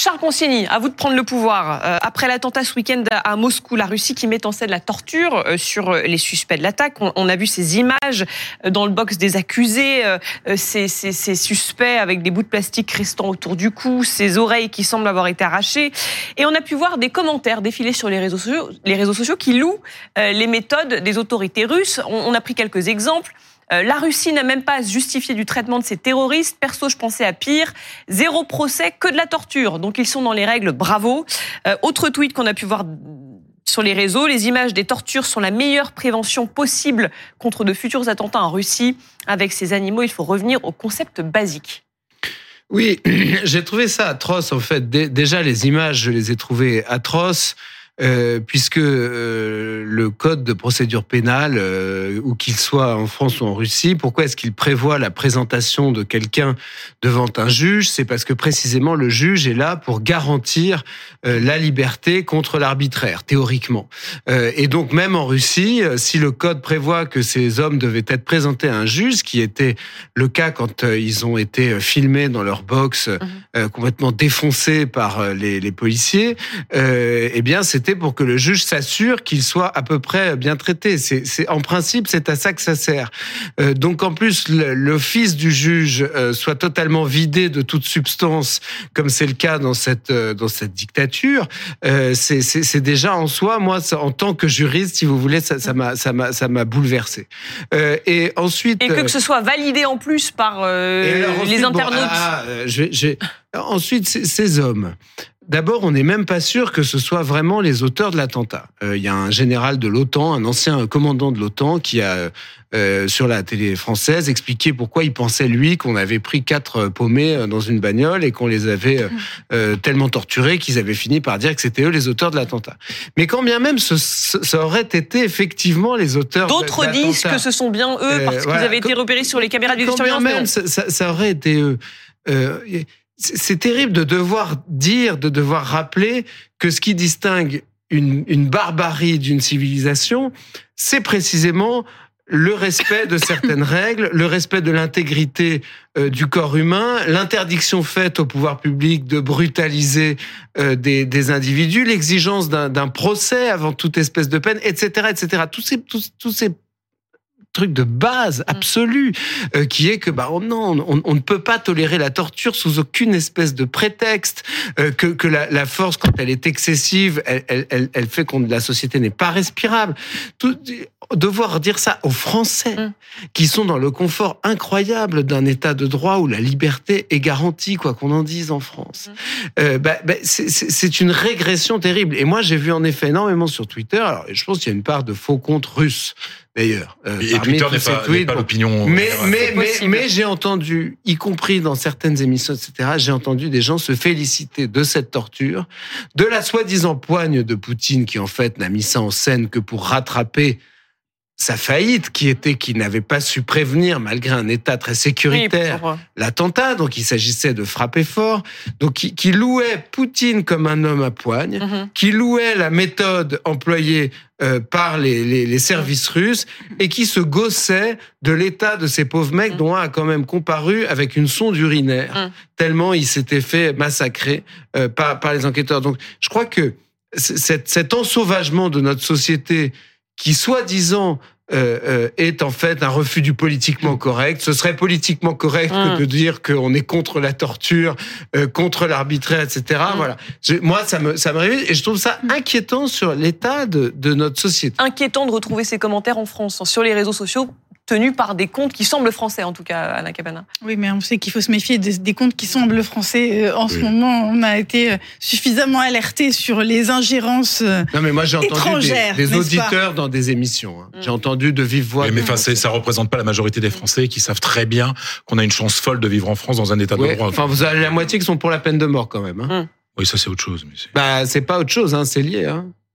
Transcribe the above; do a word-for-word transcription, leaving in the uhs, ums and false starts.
Charles Consigny, à vous de prendre le pouvoir. Euh, après l'attentat ce week-end à Moscou, la Russie qui met en scène la torture euh, sur les suspects de l'attaque. On, on a vu ces images euh, dans le box des accusés, euh, ces, ces, ces suspects avec des bouts de plastique restant autour du cou, ces oreilles qui semblent avoir été arrachées. Et on a pu voir des commentaires défiler sur les réseaux sociaux, les réseaux sociaux qui louent euh, les méthodes des autorités russes. On, on a pris quelques exemples. Euh, la Russie n'a même pas justifié du traitement de ces terroristes. Perso, je pensais à pire. Zéro procès, que de la torture. Donc ils sont dans les règles, bravo. Euh, autre tweet qu'on a pu voir sur les réseaux, les images des tortures sont la meilleure prévention possible contre de futurs attentats en Russie. Avec ces animaux, il faut revenir au concept basique. Oui, j'ai trouvé ça atroce en fait. Déjà, les images, je les ai trouvées atroces. Euh, puisque euh, le code de procédure pénale, euh, où qu'il soit en France ou en Russie, pourquoi est-ce qu'il prévoit la présentation de quelqu'un devant un juge ? C'est parce que précisément le juge est là pour garantir euh, la liberté contre l'arbitraire, théoriquement. Euh, et donc même en Russie, si le code prévoit que ces hommes devaient être présentés à un juge, ce qui était le cas quand euh, ils ont été filmés dans leur box, euh, mmh. complètement défoncés par euh, les, les policiers, euh, eh bien c'était pour que le juge s'assure qu'il soit à peu près bien traité. C'est, c'est, en principe, c'est à ça que ça sert. Euh, donc, en plus, le, l'office du juge euh, soit totalement vidé de toute substance, comme c'est le cas dans cette euh, dans cette dictature, euh, c'est, c'est, c'est déjà en soi, moi, ça, en tant que juriste, si vous voulez, ça, ça m'a ça m'a ça m'a bouleversé. Euh, et ensuite, et que, que ce soit validé en plus par euh, alors, ensuite, les internautes. Bon, ah, je vais, je vais... Ensuite, ces, ces hommes. D'abord, on n'est même pas sûr que ce soit vraiment les auteurs de l'attentat. Il euh, y a un général de l'OTAN, un ancien commandant de l'OTAN, qui a, euh, sur la télé française, expliqué pourquoi il pensait, lui, qu'on avait pris quatre paumés dans une bagnole et qu'on les avait euh, tellement torturés qu'ils avaient fini par dire que c'était eux les auteurs de l'attentat. Mais quand bien même ce, ce, ça aurait été effectivement les auteurs D'autres de l'attentat. D'autres disent que ce sont bien eux, parce euh, qu'ils voilà. avaient été repérés sur les caméras de vidéosurveillance. Quand bien même, ça, ça, ça aurait été eux. Euh, C'est terrible de devoir dire, de devoir rappeler que ce qui distingue une, une barbarie d'une civilisation, c'est précisément le respect de certaines règles, le respect de l'intégrité euh, du corps humain, l'interdiction faite au pouvoir public de brutaliser euh, des, des individus, l'exigence d'un, d'un procès avant toute espèce de peine, et cetera, et cetera. Tous ces, tous, tous ces truc de base absolue euh, qui est que bah oh non on, on ne peut pas tolérer la torture sous aucune espèce de prétexte, euh, que que la, la force quand elle est excessive elle elle elle, elle fait que la société n'est pas respirable. Tout, devoir dire ça aux Français mm. qui sont dans le confort incroyable d'un état de droit où la liberté est garantie, quoi qu'on en dise en France, mm. euh, bah, bah c'est, c'est c'est une régression terrible. Et moi j'ai vu en effet énormément sur Twitter, alors je pense qu'il y a une part de faux comptes russes d'ailleurs. Euh, et Twitter n'est pas, tweets, n'est pas bon. l'opinion. Mais, mais, mais, mais j'ai entendu, y compris dans certaines émissions, et cetera, j'ai entendu des gens se féliciter de cette torture, de la soi-disant poigne de Poutine qui, en fait, n'a mis ça en scène que pour rattraper sa faillite, qui était qu'il n'avait pas su prévenir, malgré un État très sécuritaire, oui, l'attentat. Donc, il s'agissait de frapper fort. Donc, qui, qui louait Poutine comme un homme à poigne, mm-hmm. qui louait la méthode employée euh, par les, les, les services russes et qui se gaussait de l'état de ces pauvres mecs mm. dont un a quand même comparu avec une sonde urinaire, mm. tellement il s'était fait massacrer euh, par, par les enquêteurs. Donc, je crois que cet, cet ensauvagement de notre société qui, soi-disant, euh, euh, est en fait un refus du politiquement correct. Ce serait politiquement correct mmh. que de dire qu'on est contre la torture, euh, contre l'arbitraire, et cetera. Mmh. Voilà. Je, moi, ça me, ça me réveille et je trouve ça inquiétant sur l'état de, de notre société. Inquiétant de retrouver ces commentaires en France, sur les réseaux sociaux, tenus par des comptes qui semblent français, en tout cas, Alain Cabanna. Oui, mais on sait qu'il faut se méfier des, des comptes qui semblent français. En ce oui. moment, on a été suffisamment alertés sur les ingérences étrangères. Non, mais moi, j'ai entendu des, des auditeurs dans des émissions. Hein. Mmh. J'ai entendu de vive voix. Oui, mais enfin, ça représente pas la majorité des Français qui savent très bien qu'on a une chance folle de vivre en France dans un état de oui. droit. Enfin, vous avez la moitié qui sont pour la peine de mort, quand même. Hein. Mmh. Oui, ça, c'est autre chose. Mais c'est... Bah, c'est pas autre chose, hein, c'est lié, hein.